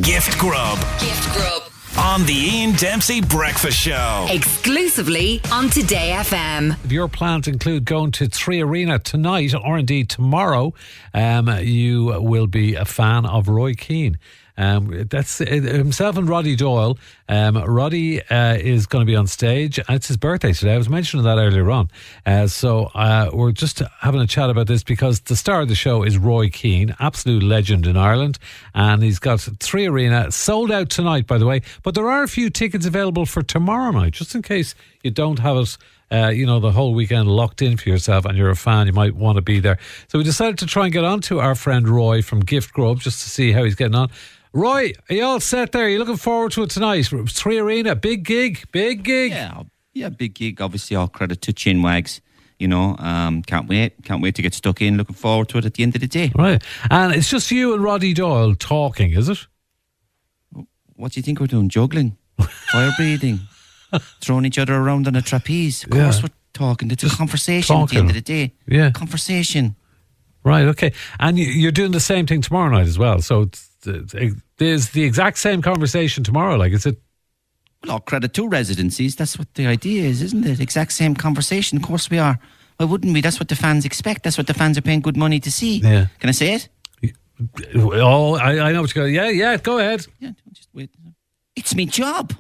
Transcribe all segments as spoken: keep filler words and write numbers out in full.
Gift Grub. Gift Grub. On the Ian Dempsey Breakfast Show. Exclusively on Today F M. If your plans include going to Three Arena tonight or indeed tomorrow, um, you will be a fan of Roy Keane. Um, that's uh, himself and Roddy Doyle. Um, Roddy uh, is going to be on stage. It's his birthday today. I was mentioning that earlier on. Uh, so uh, we're just having a chat about this because the star of the show is Roy Keane, absolute legend in Ireland, and he's got Three Arena sold out tonight, by the way. But there are a few tickets available for tomorrow night, just in case you don't have it. Uh, you know, the whole weekend locked in for yourself and you're a fan, you might want to be there. So we decided to try and get on to our friend Roy from Gift Grub just to see how he's getting on. Roy, are you all set there? Are you looking forward to it tonight? Three Arena, big gig, big gig. Yeah, yeah, big gig. Obviously, all credit to Chinwags. You know, um, can't wait. Can't wait to get stuck in. Looking forward to it at the end of the day. Right. And it's just you and Roddy Doyle talking, is it? What do you think we're doing? Juggling? Fire breathing? Throwing each other around on a trapeze? Of course Yeah. we're talking. It's a conversation talking. at the end of the day. Yeah. Conversation. Right, okay. And you- you're doing the same thing tomorrow night as well. So it's, it's, there's the exact same conversation tomorrow. Like, is it? Well, all credit to residencies. That's what the idea is, isn't it? Exact same conversation. Of course we are. Why wouldn't we? That's what the fans expect. That's what the fans are paying good money to see. Yeah. Can I say it? Oh, I, I know what you're going to. Yeah, yeah, go ahead. Yeah, just wait. It's me job.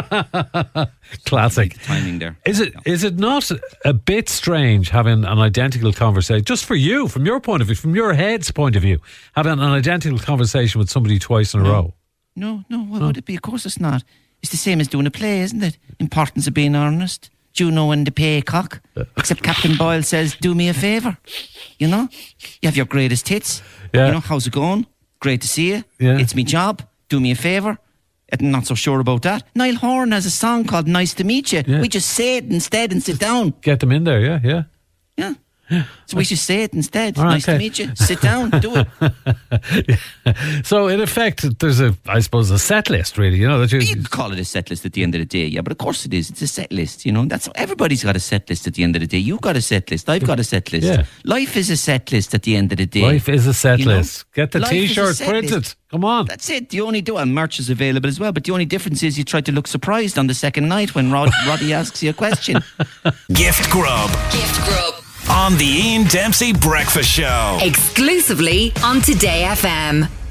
Classic. Timing there. Is it is it not a bit strange having an identical conversation, just for you, from your point of view, from your head's point of view, having an identical conversation with somebody twice in a No. row? No, no, what would it be? Of course it's not. It's the same as doing a play, isn't it? Importance of being honest. Juno and the paycock. Except Captain Boyle says, do me a favour. You know? You have your greatest hits. Yeah. You know, how's it going? Great to see you. Yeah. It's me job. Do me a favour. I'm not so sure about that. Niall Horan has a song called Nice to Meet You. Yeah. We just say it instead and sit down. Get them in there, yeah, yeah. Yeah. So we should say it instead. All right, nice okay. to meet you. Sit down. Do it. So in effect, there's a, I suppose, a set list, really. You know that you. You could call it a set list at the end of the day, yeah, but of course it is. It's a set list, you know. That's everybody's got a set list at the end of the day. You've got a set list. I've got a set list. Yeah. Life is a set list at the end of the day. Life is a set You know? list. Get the Life is a T-shirt set printed. list. Come on. That's it. The only do and merch is available as well. But the only difference is you try to look surprised on the second night when Rod, Roddy asks you a question. Gift Grub. Gift Grub. On the Ian Dempsey Breakfast Show. Exclusively on Today F M.